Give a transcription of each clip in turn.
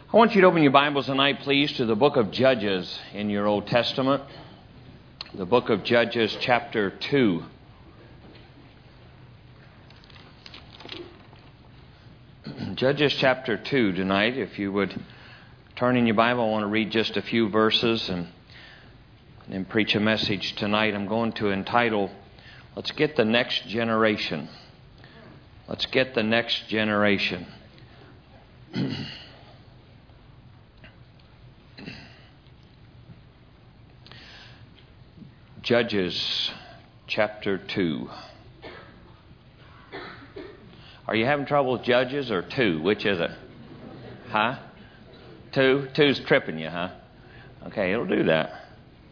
I want you to open your Bibles tonight, please, to the book of Judges in your Old Testament. The book of Judges, chapter 2. Judges chapter 2 tonight. If you would turn in your Bible, I want to read just a few verses and then preach a message tonight. I'm going to entitle, Let's Get the Next Generation. Let's Get the Next Generation. Judges chapter 2. Are you having trouble with Judges or 2? Which is it? Huh? 2? 2's tripping you, huh? Okay, it'll do that.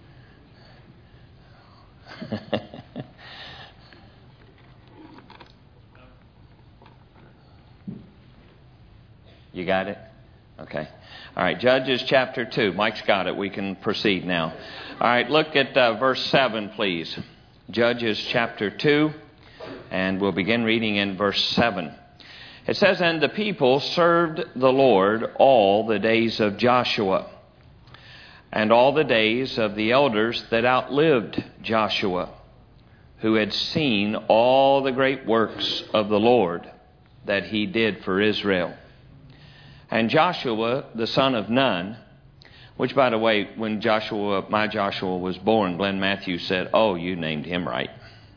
You got it? Okay. All right, Judges chapter 2. Mike's got it. We can proceed now. All right, look at verse 7, please. Judges chapter 2, and we'll begin reading in verse 7. It says, And the people served the Lord all the days of Joshua, and all the days of the elders that outlived Joshua, who had seen all the great works of the Lord that he did for Israel. And Joshua, the son of Nun, which, by the way, when my Joshua was born, Glenn Matthews said, "Oh, you named him right."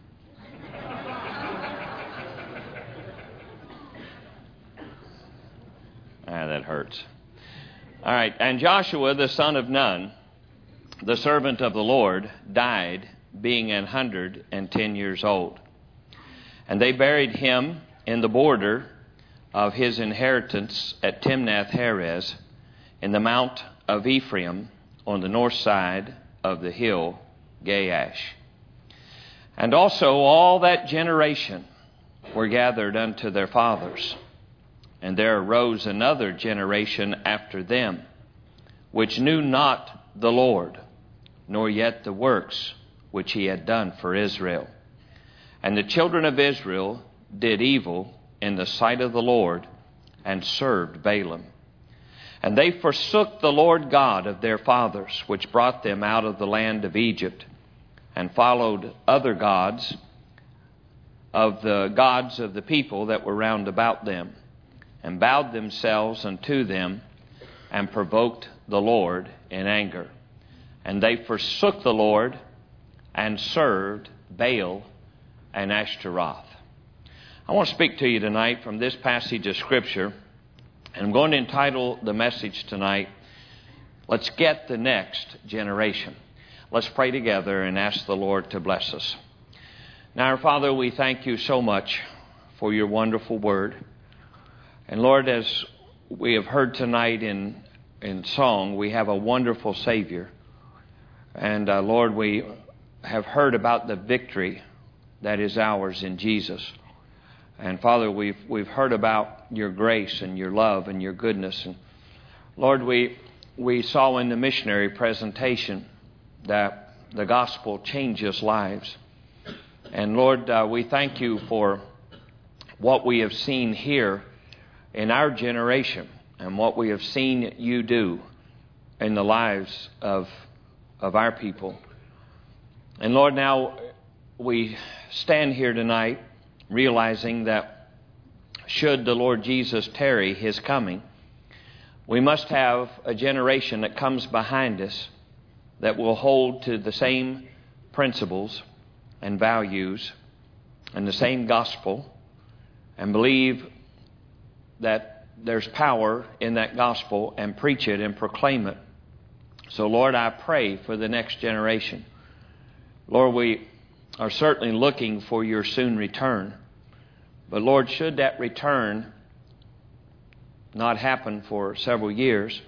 That hurts. All right. And Joshua, the son of Nun, the servant of the Lord, died, being 110 years old. And they buried him in the border of his inheritance at Timnath-Heres, in the mount of Ephraim, on the north side of the hill Gaash. And also all that generation were gathered unto their fathers. And there arose another generation after them, which knew not the Lord, nor yet the works which he had done for Israel. And the children of Israel did evil in the sight of the Lord, and served Balaam. And they forsook the Lord God of their fathers, which brought them out of the land of Egypt, and followed other gods of the people that were round about them, and bowed themselves unto them, and provoked the Lord in anger. And they forsook the Lord, and served Baal and Ashtaroth. I want to speak to you tonight from this passage of Scripture, and I'm going to entitle the message tonight, Let's Get the Next Generation. Let's pray together and ask the Lord to bless us. Now, our Father, we thank you so much for your wonderful word. And Lord, as we have heard tonight in song, we have a wonderful Savior. And Lord, we have heard about the victory that is ours in Jesus. And Father, we've heard about your grace and your love and your goodness. And Lord, we saw in the missionary presentation that the gospel changes lives. And Lord, we thank you for what we have seen here in our generation and what we have seen you do in the lives of our people. And Lord, now we stand here tonight realizing that should the Lord Jesus tarry his coming, we must have a generation that comes behind us that will hold to the same principles and values and the same gospel and believe that there's power in that gospel and preach it and proclaim it. So Lord, I pray for the next generation. Lord, we are certainly looking for your soon return. But Lord, should that return not happen for several years,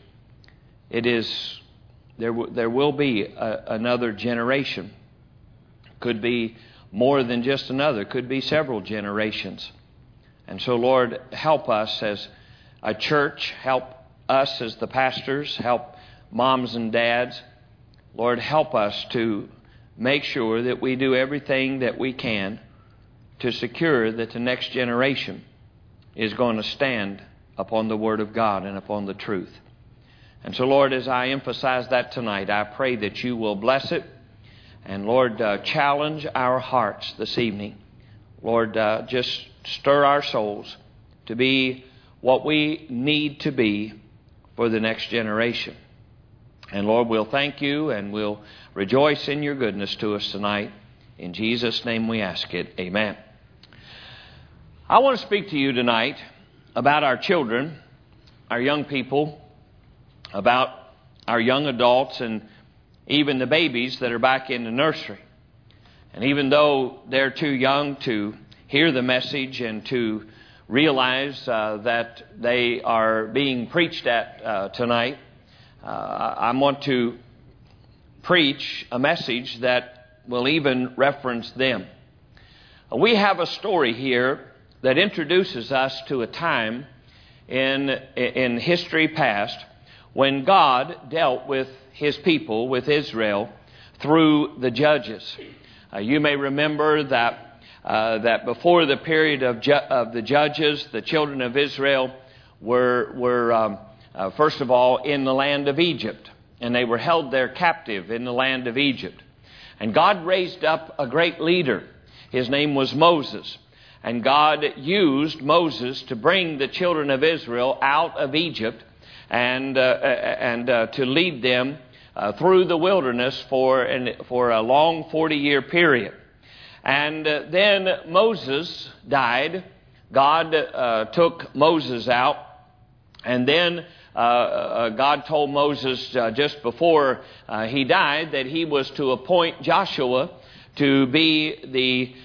there will be another generation. Could be more than just another. Could be several generations. And so, Lord, help us as a church. Help us as the pastors. Help moms and dads. Lord, help us to make sure that we do everything that we can to secure that the next generation is going to stand upon the Word of God and upon the truth. And so, Lord, as I emphasize that tonight, I pray that you will bless it. And, Lord, challenge our hearts this evening. Lord, just stir our souls to be what we need to be for the next generation. And, Lord, we'll thank you and we'll rejoice in your goodness to us tonight. In Jesus' name we ask it. Amen. I want to speak to you tonight about our children, our young people, about our young adults, and even the babies that are back in the nursery. And even though they're too young to hear the message and to realize that they are being preached at tonight, I want to preach a message that will even reference them. We have a story here that introduces us to a time in history past when God dealt with His people, with Israel, through the judges. You may remember that before the period of the judges, the children of Israel were first of all in the land of Egypt, and they were held there captive in the land of Egypt. And God raised up a great leader. His name was Moses. And God used Moses to bring the children of Israel out of Egypt and to lead them through the wilderness for a long 40-year period. And then Moses died. God took Moses out. And then God told Moses just before he died that he was to appoint Joshua to be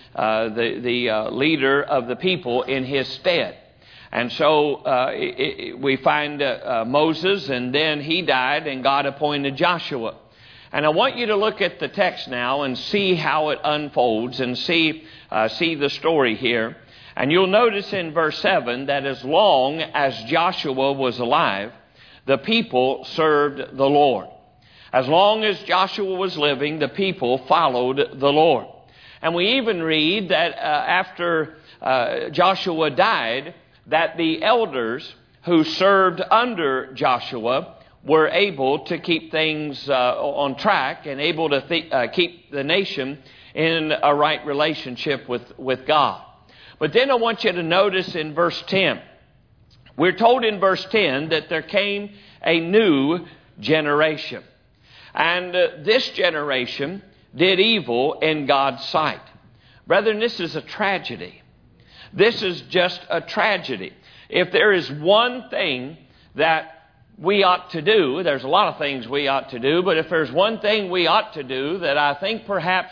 the leader of the people in his stead. And so we find Moses, and then he died, and God appointed Joshua. And I want you to look at the text now and see how it unfolds and see the story here. And you'll notice in verse 7 that as long as Joshua was alive, the people served the Lord. As long as Joshua was living, the people followed the Lord. And we even read that after Joshua died, that the elders who served under Joshua were able to keep things on track and able to keep the nation in a right relationship with God. But then I want you to notice in verse 10, we're told in verse 10 that there came a new generation. And this generation did evil in God's sight. Brethren, this is a tragedy. This is just a tragedy. If there is one thing that we ought to do, there's a lot of things we ought to do, but if there's one thing we ought to do that I think perhaps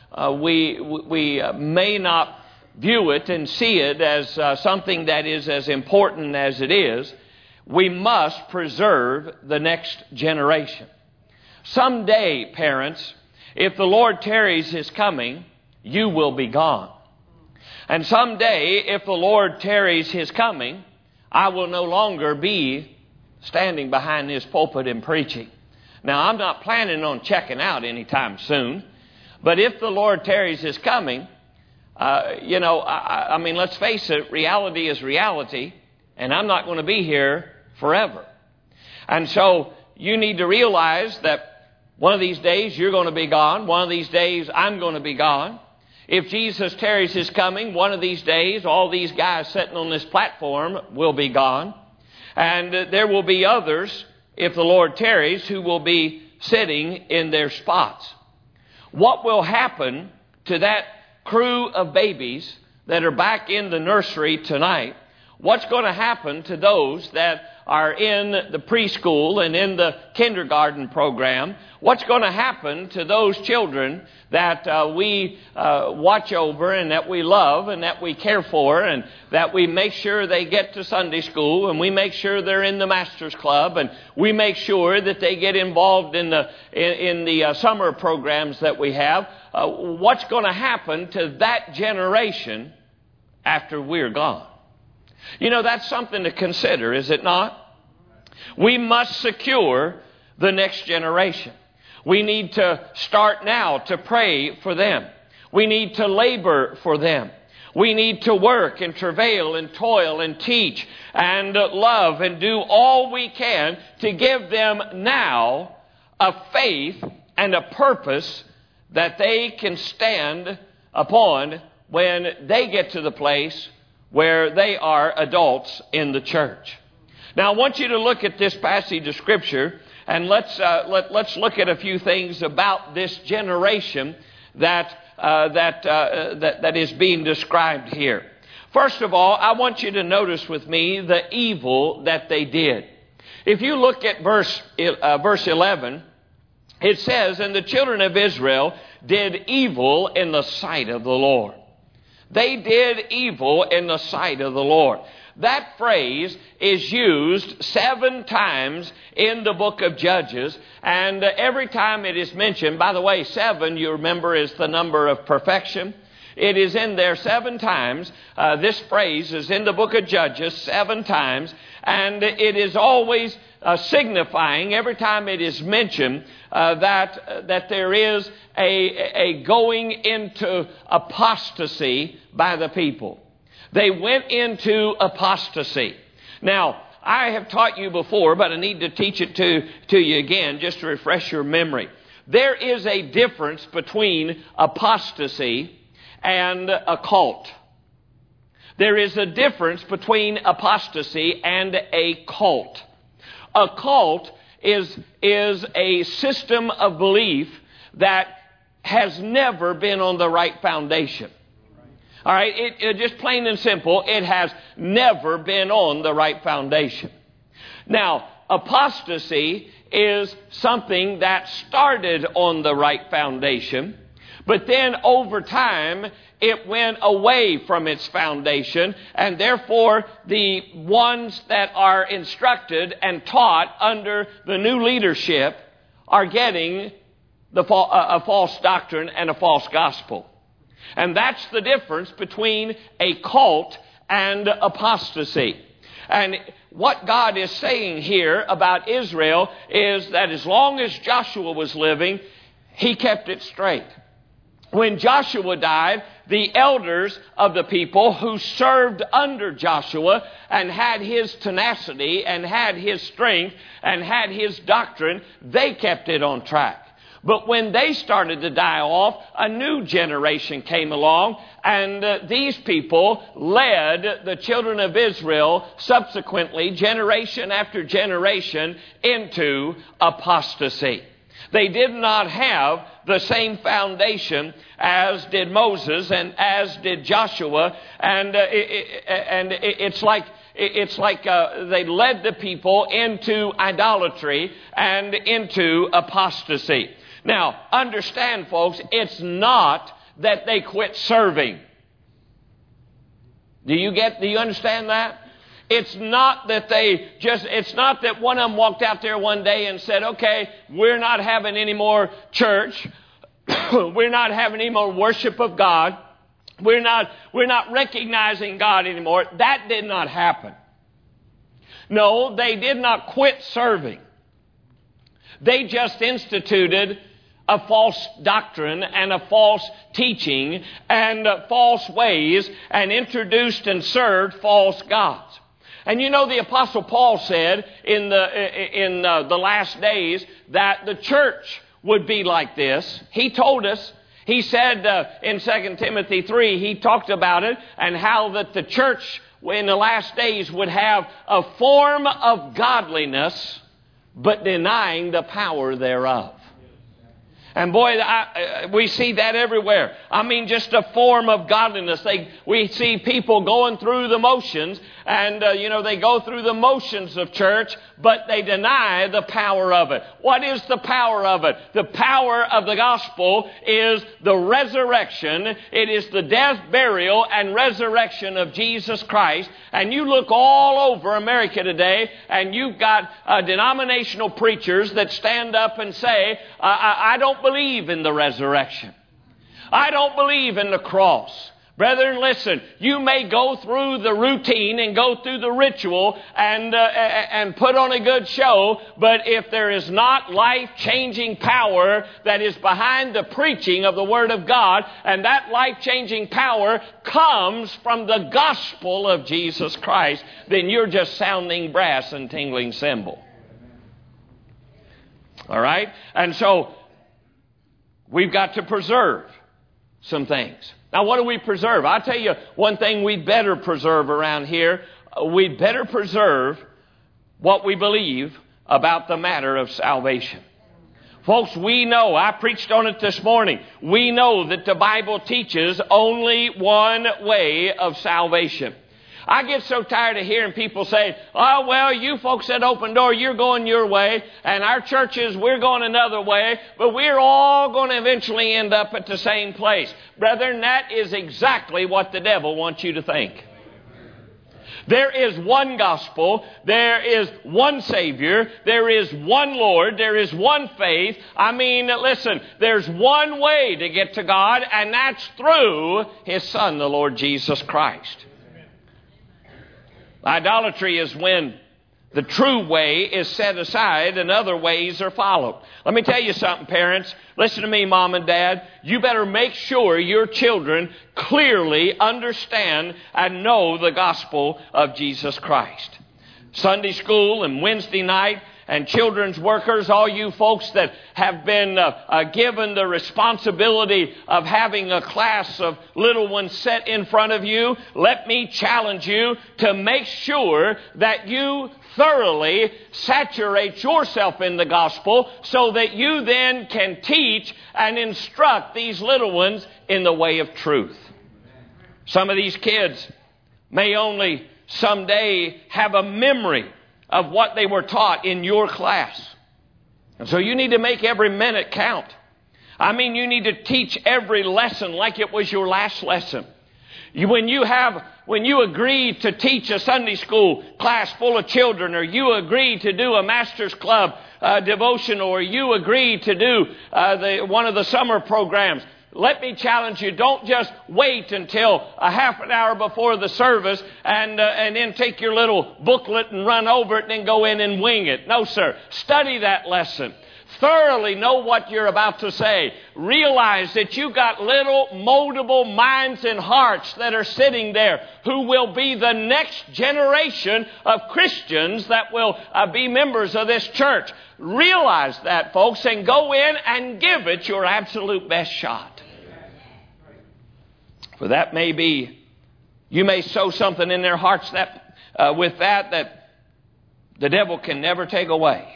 we may not view it and see it as something that is as important as it is, we must preserve the next generation. Someday, parents, if the Lord tarries His coming, you will be gone. And someday, if the Lord tarries His coming, I will no longer be standing behind this pulpit and preaching. Now, I'm not planning on checking out anytime soon, but if the Lord tarries His coming, I mean, let's face it, reality is reality, and I'm not going to be here forever. And so you need to realize that one of these days you're going to be gone. One of these days I'm going to be gone. If Jesus tarries His coming, one of these days all these guys sitting on this platform will be gone. And there will be others, if the Lord tarries, who will be sitting in their spots. What will happen to that crew of babies that are back in the nursery tonight? What's going to happen to those that are in the preschool and in the kindergarten program? What's going to happen to those children that we watch over and that we love and that we care for and that we make sure they get to Sunday school and we make sure they're in the Master's Club and we make sure that they get involved in the summer programs that we have? What's going to happen to that generation after we're gone? You know, that's something to consider, is it not? We must secure the next generation. We need to start now to pray for them. We need to labor for them. We need to work and travail and toil and teach and love and do all we can to give them now a faith and a purpose that they can stand upon when they get to the place where they are adults in the church. Now, I want you to look at this passage of Scripture, and let's look at a few things about this generation that is being described here. First of all, I want you to notice with me the evil that they did. If you look at verse 11, it says, "And the children of Israel did evil in the sight of the Lord." They did evil in the sight of the Lord. That phrase is used 7 times in the book of Judges, and every time it is mentioned, by the way, 7, you remember, is the number of perfection. It is in there 7 times. This phrase is in the book of Judges 7 times, and it is always signifying, every time it is mentioned, that there is a going into apostasy by the people. They went into apostasy. Now, I have taught you before, but I need to teach it to you again just to refresh your memory. There is a difference between apostasy and a cult. There is a difference between apostasy and a cult. A cult is a system of belief that has never been on the right foundation. All right, it just plain and simple, it has never been on the right foundation. Now, apostasy is something that started on the right foundation, but then over time it went away from its foundation, and therefore the ones that are instructed and taught under the new leadership are getting a false doctrine and a false gospel. And that's the difference between a cult and apostasy. And what God is saying here about Israel is that as long as Joshua was living, he kept it straight. When Joshua died, the elders of the people who served under Joshua and had his tenacity and had his strength and had his doctrine, they kept it on track. But when they started to die off, a new generation came along, and these people led the children of Israel subsequently, generation after generation, into apostasy. They did not have the same foundation as did Moses and as did Joshua, and it's like they led the people into idolatry and into apostasy. Now, understand, folks, it's not that they quit serving. Do you understand that? It's not that it's not that one of them walked out there one day and said, okay, we're not having any more church. We're not having any more worship of God. We're not recognizing God anymore. That did not happen. No, they did not quit serving. They just instituted a false doctrine and a false teaching and false ways and introduced and served false gods. And you know, the Apostle Paul said in the last days that the church would be like this. He told us, he said in 2 Timothy 3, he talked about it and how that the church in the last days would have a form of godliness but denying the power thereof. And boy, we see that everywhere. I mean, just a form of godliness. We see people going through the motions, and they go through the motions of church, but they deny the power of it. What is the power of it? The power of the gospel is the resurrection. It is the death, burial, and resurrection of Jesus Christ. And you look all over America today, and you've got denominational preachers that stand up and say, I don't believe in the resurrection. I don't believe in the cross. Brethren, listen, you may go through the routine and go through the ritual and put on a good show, but if there is not life-changing power that is behind the preaching of the Word of God, and that life-changing power comes from the gospel of Jesus Christ, then you're just sounding brass and tingling cymbal. All right? And so, we've got to preserve some things. Now, what do we preserve? I'll tell you one thing we'd better preserve around here. We'd better preserve what we believe about the matter of salvation. Folks, we know, I preached on it this morning, we know that the Bible teaches only one way of salvation. I get so tired of hearing people say, oh, well, you folks at Open Door, you're going your way, and our churches, we're going another way, but we're all going to eventually end up at the same place. Brethren, that is exactly what the devil wants you to think. There is one gospel, there is one Savior, there is one Lord, there is one faith. I mean, listen, there's one way to get to God, and that's through His Son, the Lord Jesus Christ. Idolatry is when the true way is set aside and other ways are followed. Let me tell you something, parents. Listen to me, Mom and Dad. You better make sure your children clearly understand and know the gospel of Jesus Christ. Sunday school and Wednesday night and children's workers, all you folks that have been given the responsibility of having a class of little ones set in front of you, let me challenge you to make sure that you thoroughly saturate yourself in the gospel so that you then can teach and instruct these little ones in the way of truth. Some of these kids may only someday have a memory of what they were taught in your class. And so you need to make every minute count. I mean, you need to teach every lesson like it was your last lesson. When you agree to teach a Sunday school class full of children, or you agree to do a Master's Club devotion, or you agree to do one of the summer programs, let me challenge you, don't just wait until a half an hour before the service and then take your little booklet and run over it and then go in and wing it. No, sir. Study that lesson. Thoroughly know what you're about to say. Realize that you've got little moldable minds and hearts that are sitting there who will be the next generation of Christians that will be members of this church. Realize that, folks, and go in and give it your absolute best shot. For that may be, you may sow something in their hearts that with that the devil can never take away.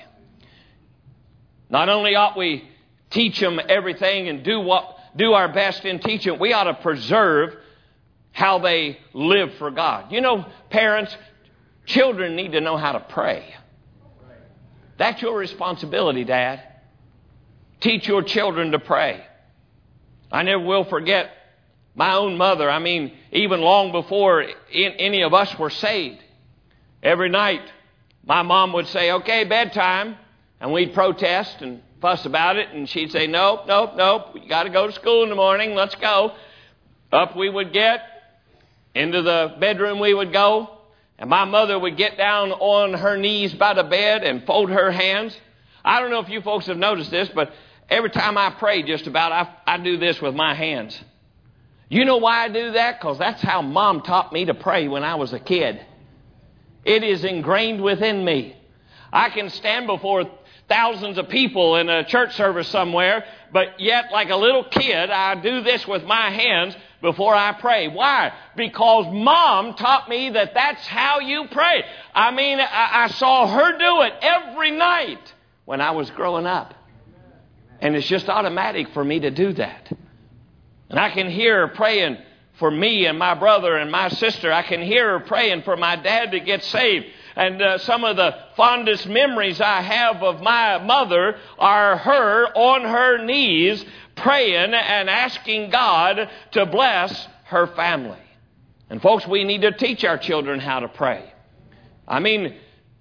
Not only ought we teach them everything and do our best in teaching, we ought to preserve how they live for God. You know, parents, children need to know how to pray. That's your responsibility, Dad. Teach your children to pray. I never will forget my own mother. I mean, even long before any of us were saved, every night my mom would say, okay, bedtime. And we'd protest and fuss about it. And she'd say, nope. You got to go to school in the morning. Let's go. Up we would get. Into the bedroom we would go. And my mother would get down on her knees by the bed and fold her hands. I don't know if you folks have noticed this, but every time I pray just about, I do this with my hands. You know why I do that? Because that's how Mom taught me to pray when I was a kid. It is ingrained within me. I can stand before thousands of people in a church service somewhere, but yet like a little kid, I do this with my hands before I pray. Why? Because Mom taught me that that's how you pray. I mean, I saw her do it every night when I was growing up. And it's just automatic for me to do that. And I can hear her praying for me and my brother and my sister. I can hear her praying for my dad to get saved. And some of the fondest memories I have of my mother are her on her knees praying and asking God to bless her family. And folks, we need to teach our children how to pray. I mean,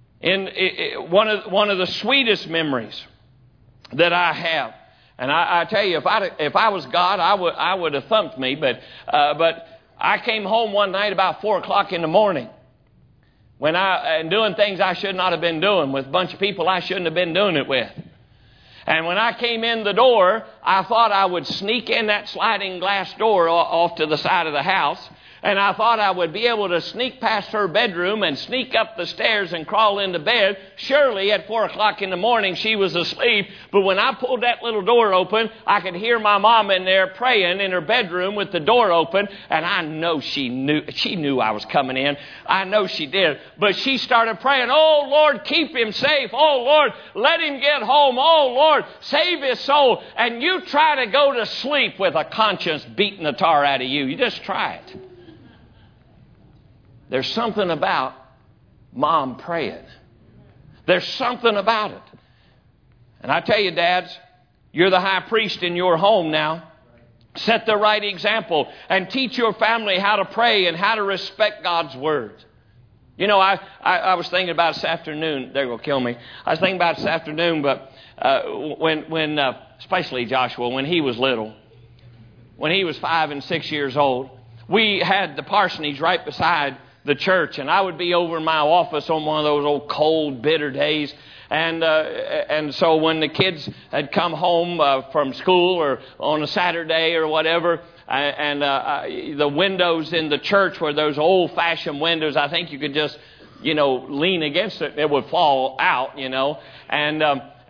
one of the sweetest memories that I have, and I tell you, if I was God, I would have thumped me. But I came home one night about 4 o'clock in the morning and doing things I should not have been doing with a bunch of people I shouldn't have been doing it with. And when I came in the door, I thought I would sneak in that sliding glass door off to the side of the house. And I thought I would be able to sneak past her bedroom and sneak up the stairs and crawl into bed. Surely at 4 o'clock in the morning she was asleep. But when I pulled that little door open, I could hear my mom in there praying in her bedroom with the door open. And I know she knew I was coming in. I know she did. But she started praying, "Oh Lord, keep him safe. Oh Lord, let him get home. Oh Lord, save his soul." And you try to go to sleep with a conscience beating the tar out of you. You just try it. There's something about mom praying. There's something about it. And I tell you, dads, you're the high priest in your home now. Set the right example and teach your family how to pray and how to respect God's word. You know, I was thinking about this afternoon. They're going to kill me. I was thinking about this afternoon, but when especially Joshua, when he was little, when he was 5 and 6 years old, we had the parsonage right beside the church, and I would be over in my office on one of those old cold, bitter days. And so when the kids had come home from school or on a Saturday or whatever, the windows in the church were those old-fashioned windows. I think you could just, lean against it; it would fall out, And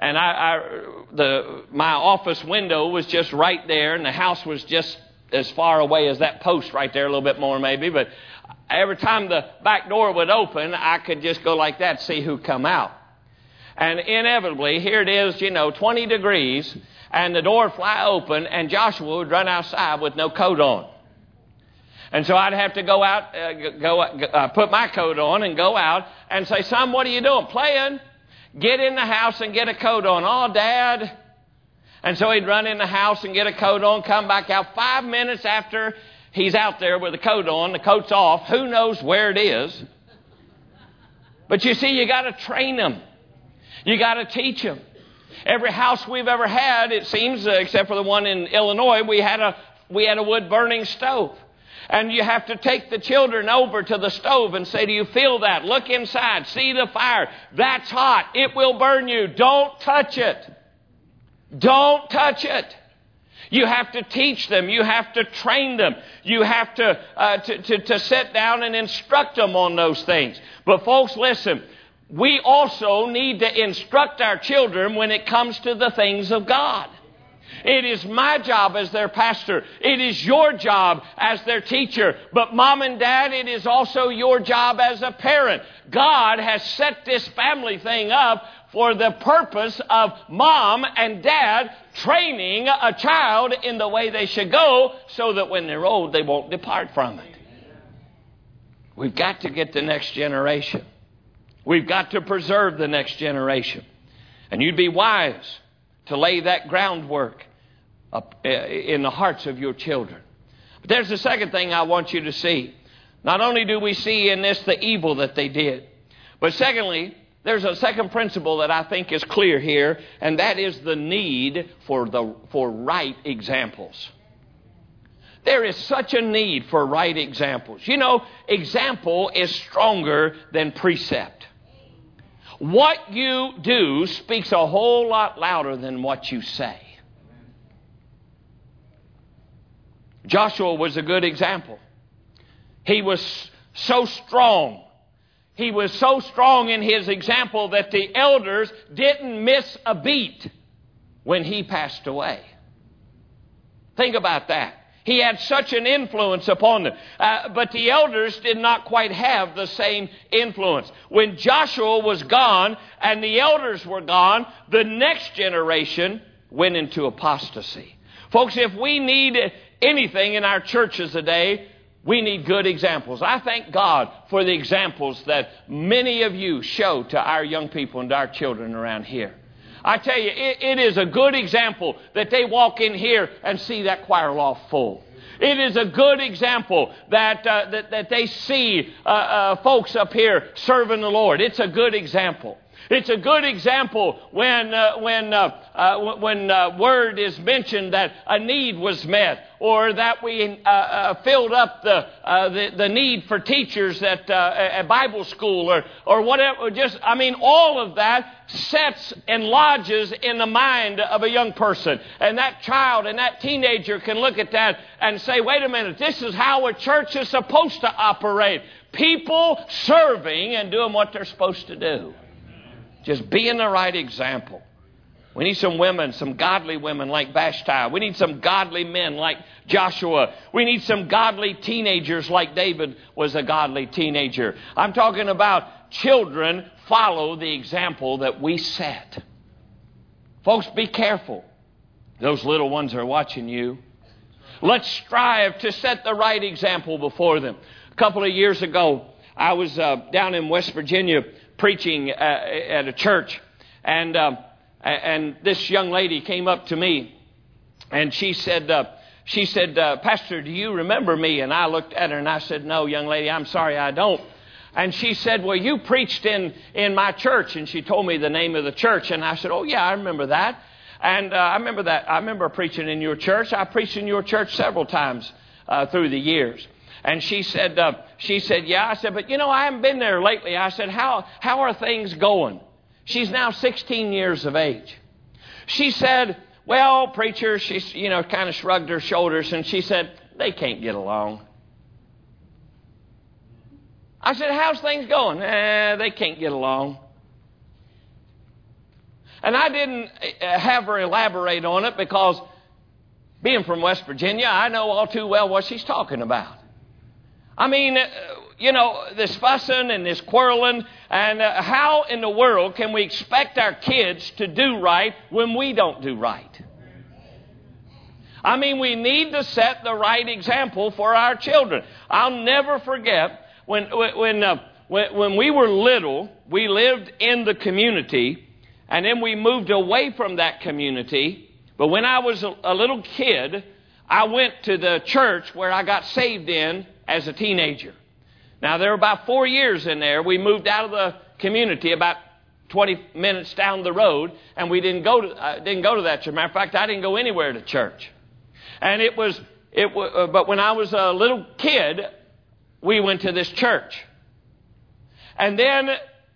my office window was just right there, and the house was just as far away as that post right there, a little bit more maybe, but every time the back door would open, I could just go like that, see who come out. And inevitably, here it is, 20 degrees, and the door would fly open, and Joshua would run outside with no coat on. And so I'd have to go out, put my coat on and go out and say, "Son, what are you doing?" "Playing." "Get in the house and get a coat on." "Oh, Dad." And so he'd run in the house and get a coat on, come back out 5 minutes after he's out there with the coat on, the coat's off. Who knows where it is? But you see, you got to train them. You got to teach them. Every house we've ever had, it seems, except for the one in Illinois, we had a wood-burning stove. And you have to take the children over to the stove and say, "Do you feel that? Look inside. See the fire. That's hot. It will burn you. Don't touch it. Don't touch it." You have to teach them. You have to train them. You have to sit down and instruct them on those things. But folks, listen, we also need to instruct our children when it comes to the things of God. It is my job as their pastor. It is your job as their teacher. But Mom and Dad, it is also your job as a parent. God has set this family thing up for the purpose of Mom and Dad training a child in the way they should go so that when they're old, they won't depart from it. We've got to get the next generation. We've got to preserve the next generation. And you'd be wise to lay that groundwork up in the hearts of your children. But there's the second thing I want you to see. Not only do we see in this the evil that they did, but secondly, there's a second principle that I think is clear here, and that is the need for right examples. There is such a need for right examples. Example is stronger than precept. What you do speaks a whole lot louder than what you say. Joshua was a good example. He was so strong. He was so strong in his example that the elders didn't miss a beat when he passed away. Think about that. He had such an influence upon them. But the elders did not quite have the same influence. When Joshua was gone and the elders were gone, the next generation went into apostasy. Folks, if we need anything in our churches today, we need good examples. I thank God for the examples that many of you show to our young people and to our children around here. I tell you, it is a good example that they walk in here and see that choir loft full. It is a good example that they see folks up here serving the Lord. It's a good example. It's a good example when word is mentioned that a need was met, or that we filled up the need for teachers at a Bible school, or whatever. All of that sets and lodges in the mind of a young person. And that child and that teenager can look at that and say, wait a minute, this is how a church is supposed to operate. People serving and doing what they're supposed to do. Just being the right example. We need some women, some godly women like Vashti. We need some godly men like Joshua. We need some godly teenagers like David was a godly teenager. I'm talking about children follow the example that we set. Folks, be careful. Those little ones are watching you. Let's strive to set the right example before them. A couple of years ago, I was down in West Virginia preaching at a church, and this young lady came up to me, and she said, Pastor, do you remember me? And I looked at her and I said, no, young lady, I'm sorry, I don't. And she said, well, you preached in my church. And she told me the name of the church. And I said, oh, yeah, I remember that. And I remember that. I remember preaching in your church. I preached in your church several times through the years. And she said, yeah. I said, but I haven't been there lately. I said, how are things going? She's now 16 years of age. She said, well, preacher, she's, kind of shrugged her shoulders, and she said, they can't get along. I said, how's things going? They can't get along. And I didn't have her elaborate on it because, being from West Virginia, I know all too well what she's talking about. This fussing and this quarreling, and how in the world can we expect our kids to do right when we don't do right? We need to set the right example for our children. I'll never forget when we were little, we lived in the community, and then we moved away from that community. But when I was a little kid, I went to the church where I got saved in as a teenager. Now, there were about 4 years in there. We moved out of the community about 20 minutes down the road, and we didn't go to that church. Matter of fact, I didn't go anywhere to church. And but when I was a little kid, we went to this church. And then,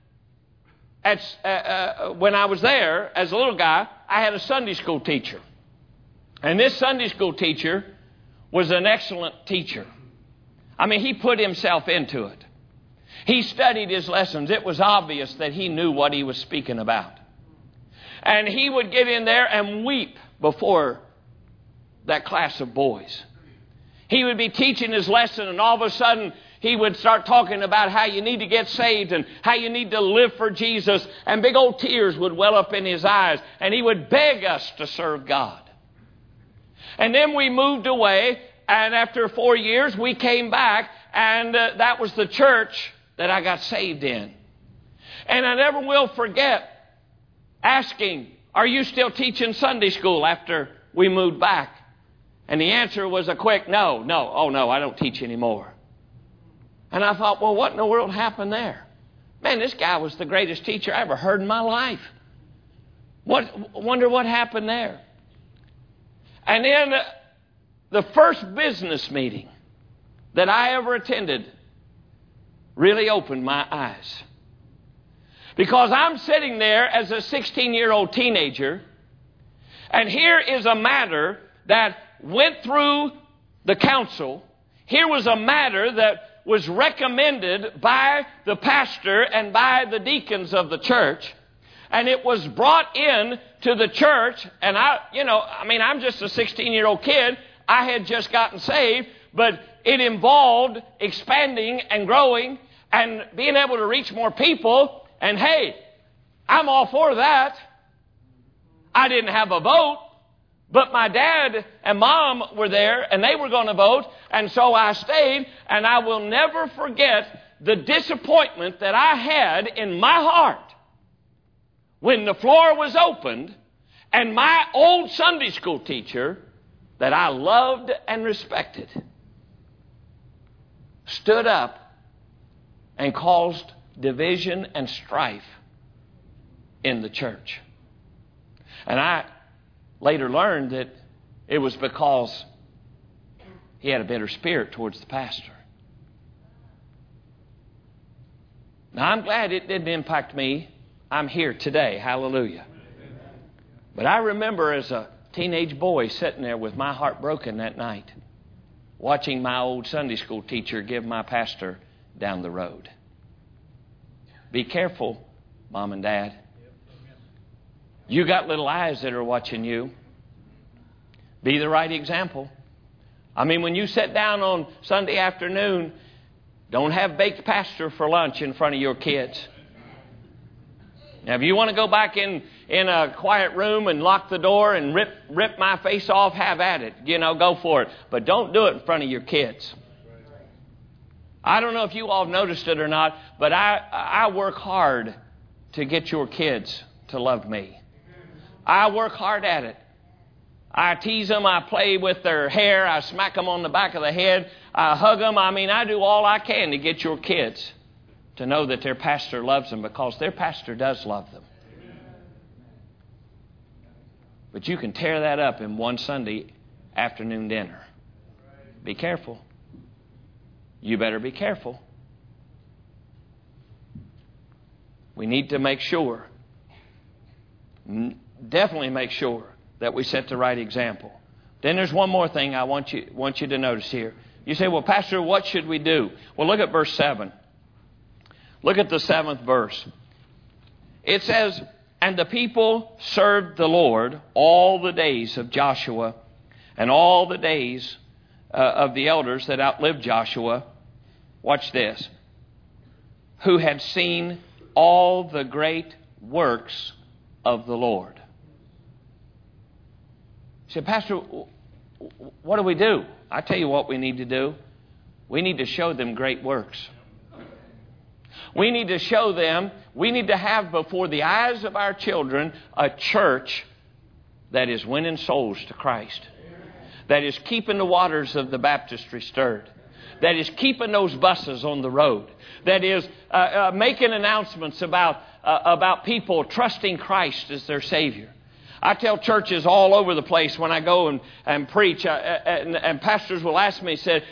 when I was there as a little guy, I had a Sunday school teacher. And this Sunday school teacher was an excellent teacher. He put himself into it. He studied his lessons. It was obvious that he knew what he was speaking about. And he would get in there and weep before that class of boys. He would be teaching his lesson, and all of a sudden he would start talking about how you need to get saved and how you need to live for Jesus. And big old tears would well up in his eyes. And he would beg us to serve God. And then we moved away. And after 4 years, we came back, and that was the church that I got saved in. And I never will forget asking, are you still teaching Sunday school after we moved back? And the answer was a quick no, I don't teach anymore. And I thought, well, what in the world happened there? Man, this guy was the greatest teacher I ever heard in my life. Wonder what happened there. And then the first business meeting that I ever attended really opened my eyes. Because I'm sitting there as a 16-year-old teenager, and here is a matter that went through the council. Here was a matter that was recommended by the pastor and by the deacons of the church. And it was brought in to the church, and I'm just a 16-year-old kid. I had just gotten saved, but it involved expanding and growing and being able to reach more people. And hey, I'm all for that. I didn't have a vote, but my dad and mom were there, and they were going to vote. And so I stayed, and I will never forget the disappointment that I had in my heart when the floor was opened and my old Sunday school teacher that I loved and respected stood up and caused division and strife in the church. And I later learned that it was because he had a bitter spirit towards the pastor. Now, I'm glad it didn't impact me. I'm here today. Hallelujah. But I remember as a teenage boy sitting there with my heart broken that night, watching my old Sunday school teacher give my pastor down the road. Be careful, Mom and Dad. You got little eyes that are watching you. Be the right example. I mean, when you sit down on Sunday afternoon, don't have baked pastor for lunch in front of your kids. Now, if you want to go back in a quiet room and lock the door and rip my face off, have at it. Go for it. But don't do it in front of your kids. I don't know if you all have noticed it or not, but I work hard to get your kids to love me. I work hard at it. I tease them. I play with their hair. I smack them on the back of the head. I hug them. I do all I can to get your kids to know that their pastor loves them, because their pastor does love them. But you can tear that up in one Sunday afternoon dinner. Be careful. You better be careful. We need to make sure, definitely make sure, that we set the right example. Then there's one more thing I want you to notice here. You say, well, Pastor, what should we do? Well, look at verse 7. Look at the 7th verse. It says, and the people served the Lord all the days of Joshua and all the days of the elders that outlived Joshua. Watch this. Who had seen all the great works of the Lord. You say, Pastor, what do we do? I tell you what we need to do. We need to show them great works. We need to show them, we need to have before the eyes of our children a church that is winning souls to Christ, that is keeping the waters of the baptistry stirred, that is keeping those buses on the road, that is making announcements about people trusting Christ as their Savior. I tell churches all over the place when I go and preach, and pastors will ask me, said,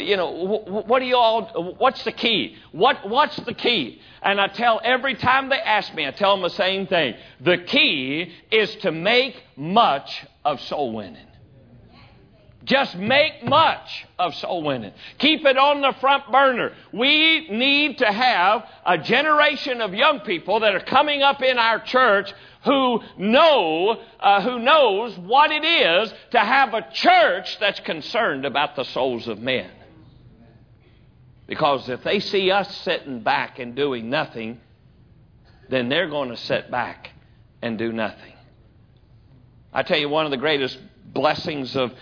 what's the key? What's the key? And I tell, every time they ask me, I tell them the same thing. The key is to make much of soul winning. Just make much of soul winning. Keep it on the front burner. We need to have a generation of young people that are coming up in our church who knows what it is to have a church that's concerned about the souls of men. Because if they see us sitting back and doing nothing, then they're going to sit back and do nothing. I tell you, one of the greatest blessings of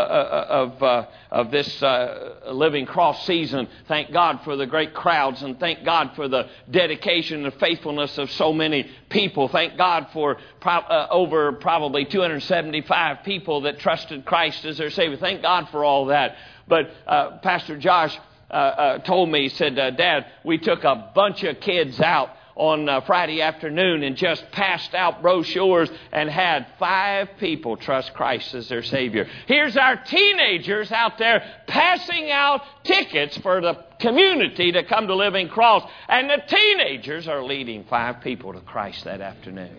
this Living Cross season. Thank God for the great crowds, and thank God for the dedication and faithfulness of so many people. Thank God for over probably 275 people that trusted Christ as their Savior. Thank God for all that. But Pastor Josh told me, he said, Dad, we took a bunch of kids out on Friday afternoon and just passed out brochures and had 5 people trust Christ as their Savior. Here's our teenagers out there passing out tickets for the community to come to Living Cross, and the teenagers are leading 5 people to Christ that afternoon.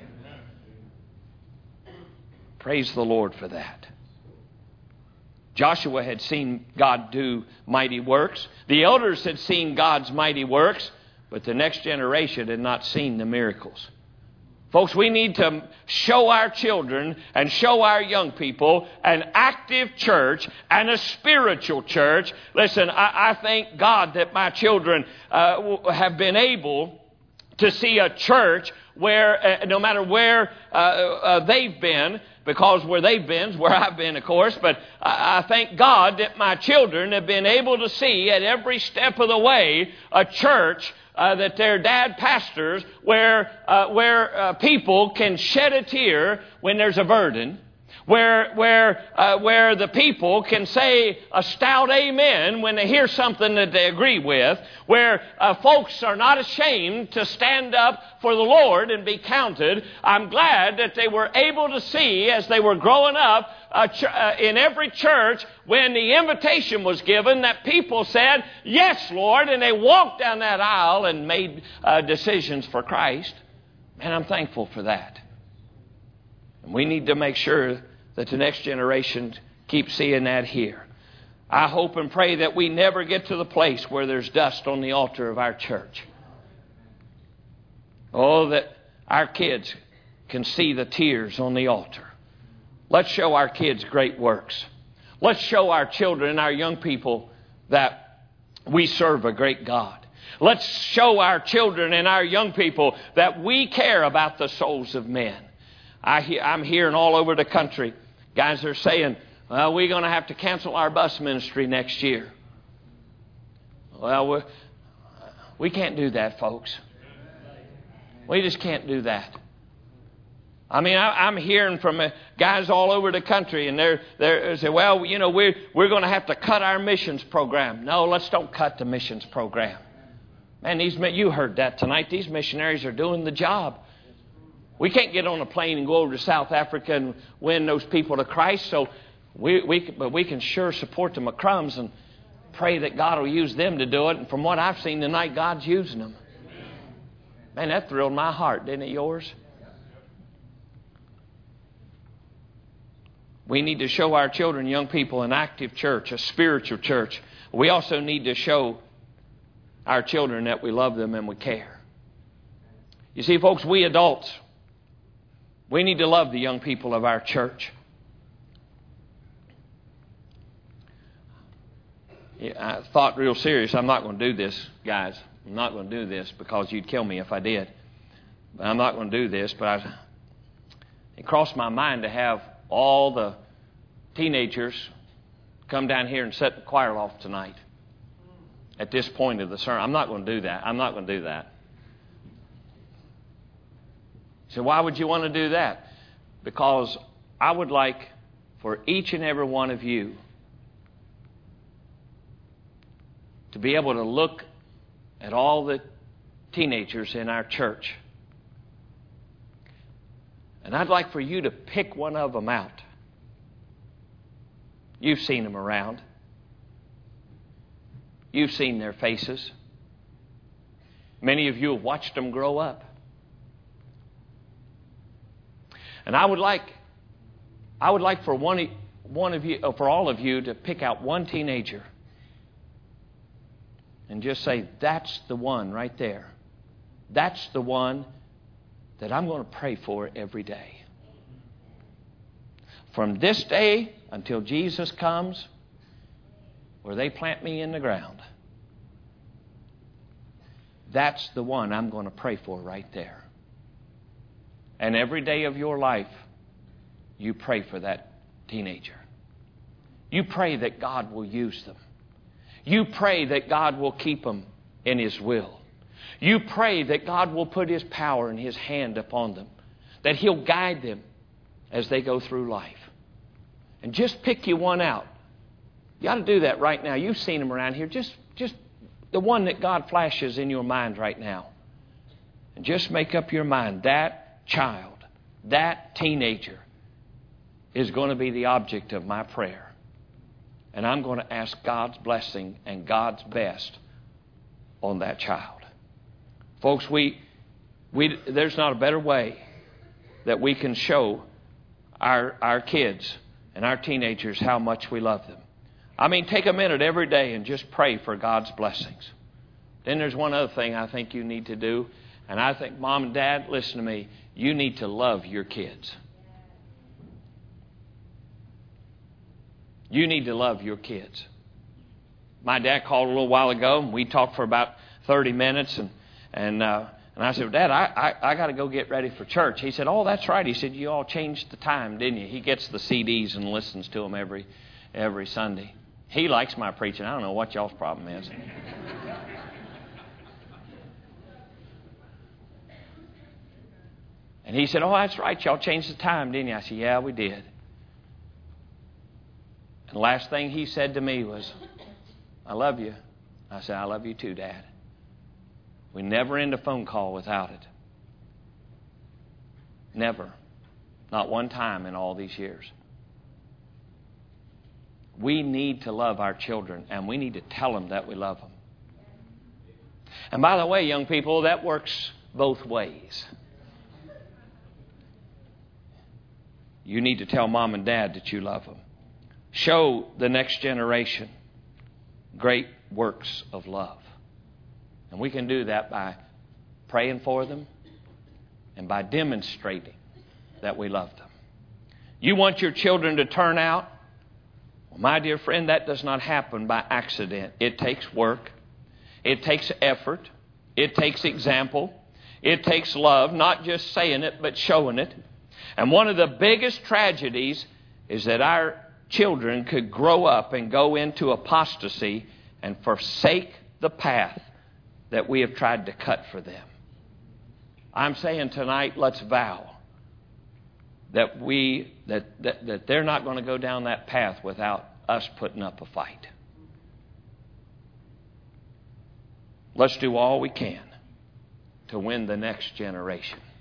Praise the Lord for that. Joshua had seen God do mighty works. The elders had seen God's mighty works. But the next generation had not seen the miracles. Folks, we need to show our children and show our young people an active church and a spiritual church. Listen, I thank God that my children have been able to see a church where, no matter where they've been, because where they've been is where I've been, of course, but I thank God that my children have been able to see at every step of the way a church that their dad pastors, where people can shed a tear when there's a burden, where the people can say a stout amen when they hear something that they agree with, where folks are not ashamed to stand up for the Lord and be counted. I'm glad that they were able to see as they were growing up in every church when the invitation was given that people said, "Yes, Lord," and they walked down that aisle and made decisions for Christ. And I'm thankful for that. And we need to make sure that the next generation keeps seeing that here. I hope and pray that we never get to the place where there's dust on the altar of our church. Oh, that our kids can see the tears on the altar. Let's show our kids great works. Let's show our children and our young people that we serve a great God. Let's show our children and our young people that we care about the souls of men. I'm hearing all over the country, guys are saying, "Well, we're going to have to cancel our bus ministry next year." Well, we can't do that, folks. We just can't do that. I mean, I'm hearing from guys all over the country, and they say, "Well, you know, we're going to have to cut our missions program." No, let's don't cut the missions program. Man, you heard that tonight. These missionaries are doing the job. We can't get on a plane and go over to South Africa and win those people to Christ. So but we can sure support the McCrums and pray that God will use them to do it. And from what I've seen tonight, God's using them. Man, that thrilled my heart, didn't it yours? We need to show our children, young people, an active church, a spiritual church. We also need to show our children that we love them and we care. You see, folks, we adults, we need to love the young people of our church. I thought real serious, I'm not going to do this, guys. I'm not going to do this because you'd kill me if I did. But I'm not going to do this, but it crossed my mind to have all the teenagers come down here and set the choir loft tonight at this point of the sermon. I'm not going to do that. I'm not going to do that. So why would you want to do that? Because I would like for each and every one of you to be able to look at all the teenagers in our church. And I'd like for you to pick one of them out. You've seen them around. You've seen their faces. Many of you have watched them grow up. And I would like for one of you, for all of you, to pick out one teenager and just say, "That's the one right there. That's the one that I'm going to pray for every day. From this day until Jesus comes, where they plant me in the ground, that's the one I'm going to pray for right there." And every day of your life, you pray for that teenager. You pray that God will use them. You pray that God will keep them in His will. You pray that God will put His power and His hand upon them, that He'll guide them as they go through life. And just pick you one out. You ought to do that right now. You've seen them around here. Just the one that God flashes in your mind right now. And just make up your mind, that child, that teenager is going to be the object of my prayer. And I'm going to ask God's blessing and God's best on that child. Folks, there's not a better way that we can show our kids and our teenagers how much we love them. I mean, take a minute every day and just pray for God's blessings. Then there's one other thing I think you need to do. And I think, Mom and Dad, listen to me. You need to love your kids. You need to love your kids. My dad called a little while ago, and we talked for about 30 minutes. And I said, "Dad, I got to go get ready for church." He said, "Oh, that's right." He said, "You all changed the time, didn't you?" He gets the CDs and listens to them every Sunday. He likes my preaching. I don't know what y'all's problem is. And he said, "Oh, that's right. Y'all changed the time, didn't you?" I said, "Yeah, we did." The last thing he said to me was, I love you. I said, I love you too, Dad. We never end a phone call without it. Never. Not one time in all these years. We need to love our children, and we need to tell them that we love them. And by the way, young people, that works both ways. You need to tell mom and dad that you love them. Show the next generation great works of love. And we can do that by praying for them and by demonstrating that we love them. You want your children to turn out? Well, my dear friend, that does not happen by accident. It takes work. It takes effort. It takes example. It takes love, not just saying it, but showing it. And one of the biggest tragedies is that our children could grow up and go into apostasy and forsake the path that we have tried to cut for them. I'm saying tonight, let's vow that that they're not going to go down that path without us putting up a fight. Let's do all we can to win the next generation.